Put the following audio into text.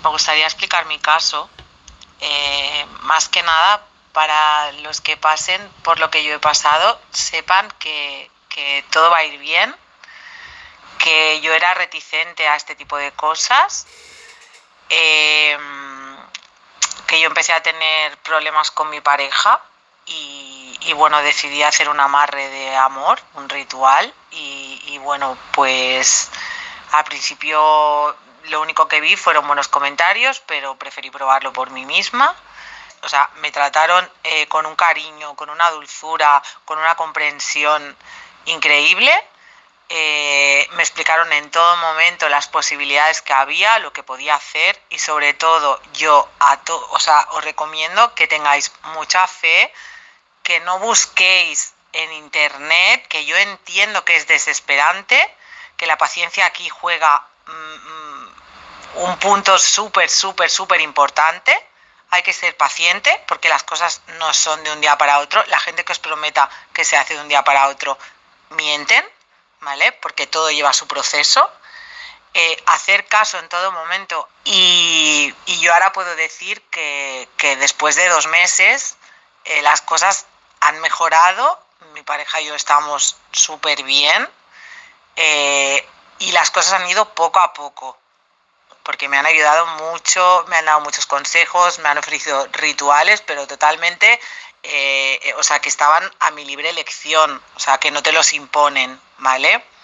me gustaría explicar mi caso, más que nada para los que pasen por lo que yo he pasado, sepan que todo va a ir bien, que yo era reticente a este tipo de cosas, que yo empecé a tener problemas con mi pareja y bueno, decidí hacer un amarre de amor, un ritual y bueno, pues al principio lo único que vi fueron buenos comentarios, pero preferí probarlo por mí misma. O sea, me trataron con un cariño, con una dulzura, con una comprensión increíble. Me explicaron en todo momento las posibilidades que había, lo que podía hacer y sobre todo yo os recomiendo que tengáis mucha fe, que no busquéis en internet, que yo entiendo que es desesperante, que la paciencia aquí juega un punto súper importante. Hay que ser paciente porque las cosas no son de un día para otro. La gente que os prometa que se hace de un día para otro mienten, ¿vale? Porque todo lleva su proceso. Hacer caso en todo momento y yo ahora puedo decir que después de 2 meses las cosas han mejorado, mi pareja y yo estamos súper bien y las cosas han ido poco a poco porque me han ayudado mucho, me han dado muchos consejos, me han ofrecido rituales, pero totalmente, que estaban a mi libre elección, o sea, que no te los imponen, ¿vale?